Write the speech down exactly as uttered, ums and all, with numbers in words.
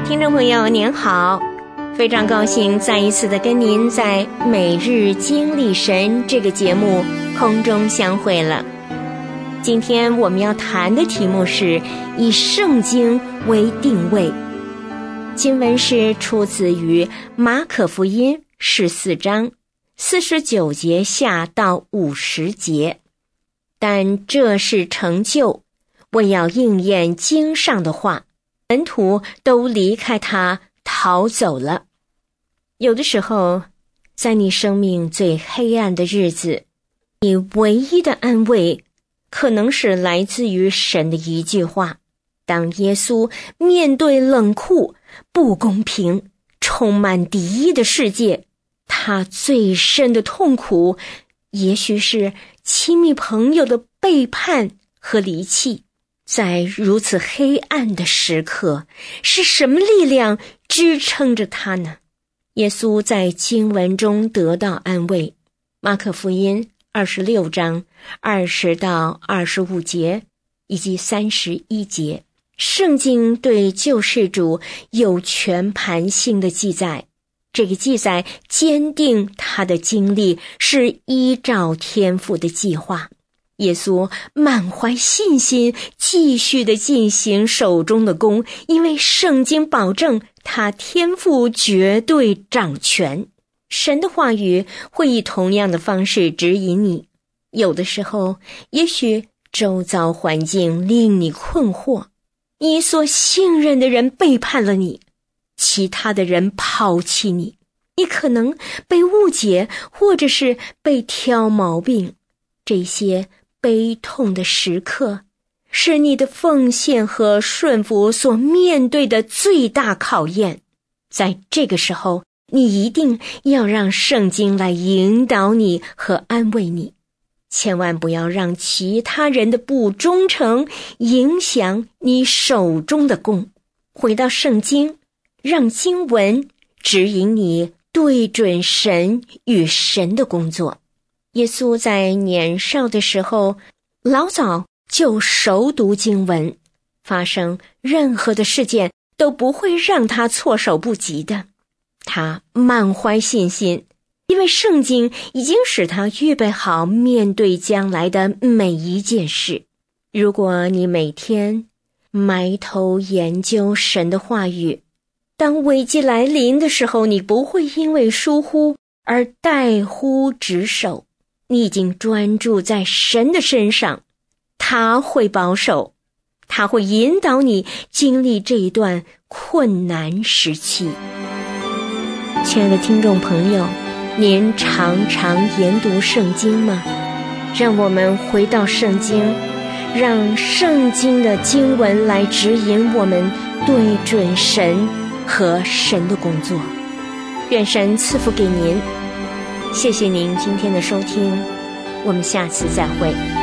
听众朋友您好，非常高兴再一次的跟您在每日经历神这个节目空中相会了。今天我们要谈的题目是以圣经为定位。经文是出自于马可福音十四章四十九节下到五十节。但这是成就，为要应验经上的话，门徒都离开他逃走了。有的时候，在你生命最黑暗的日子，你唯一的安慰可能是来自于神的一句话。当耶稣面对冷酷、不公平、充满敌意的世界，他最深的痛苦也许是亲密朋友的背叛和离弃。在如此黑暗的时刻，是什么力量支撑着他呢？耶稣在经文中得到安慰。马可福音二十六章二十到二十五节以及三十一节，圣经对救世主有全盘性的记载。这个记载坚定他的经历是依照天父的计划。耶稣满怀信心继续地进行手中的工，因为圣经保证他天父绝对掌权。神的话语会以同样的方式指引你。有的时候，也许周遭环境令你困惑，你所信任的人背叛了你，其他的人抛弃你，你可能被误解，或者是被挑毛病。这些悲痛的时刻是你的奉献和顺服所面对的最大考验。在这个时候，你一定要让圣经来引导你和安慰你，千万不要让其他人的不忠诚影响你手中的工。回到圣经，让经文指引你对准神与神的工作。耶稣在年少的时候老早就熟读经文，发生任何的事件都不会让他措手不及的。他满怀信心，因为圣经已经使他预备好面对将来的每一件事。如果你每天埋头研究神的话语，当危机来临的时候，你不会因为疏忽而怠忽职守。你已经专注在神的身上，他会保守，他会引导你经历这一段困难时期。亲爱的听众朋友，您常常研读圣经吗？让我们回到圣经，让圣经的经文来指引我们对准神和神的工作。愿神赐福给您，谢谢您今天的收听，我们下次再会。